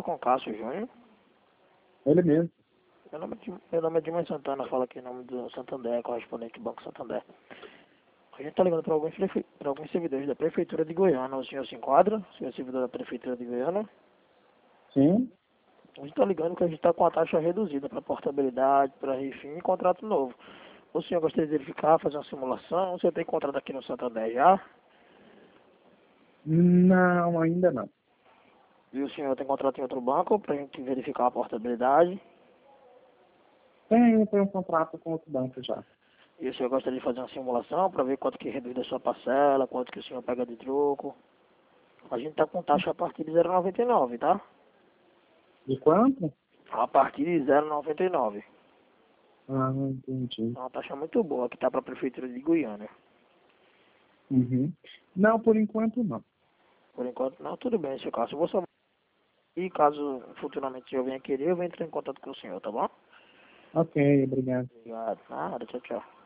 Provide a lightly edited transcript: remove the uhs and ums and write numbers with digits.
com o Cássio Júnior. Ele mesmo. Meu nome é Dimar Santana, fala aqui em nome do Santander, correspondente do Banco Santander. A gente está ligando para alguns servidores da Prefeitura de Goiânia. O senhor se enquadra? O senhor é servidor da Prefeitura de Goiânia? Sim. A gente está ligando que a gente está com a taxa reduzida para portabilidade, para refim e contrato novo. O senhor gostaria de verificar, fazer uma simulação? O senhor tem contrato aqui no Santander já? Não, ainda não. E o senhor tem contrato em outro banco para a gente verificar a portabilidade? Tenho um contrato com outro banco já. E o senhor gostaria de fazer uma simulação para ver quanto que reduz a sua parcela, quanto que o senhor pega de troco? A gente está com taxa a partir de 0,99, tá? De quanto? A partir de 0,99. Ah, entendi. É uma taxa muito boa que está para a Prefeitura de Goiânia. Uhum. Não, por enquanto não. Por enquanto, não, tudo bem, seu Cássio. Eu vou só... E caso futuramente o senhor venha querer, eu vou entrar em contato com o senhor, tá bom? Ok, obrigado. Obrigado. Nada, tchau, tchau.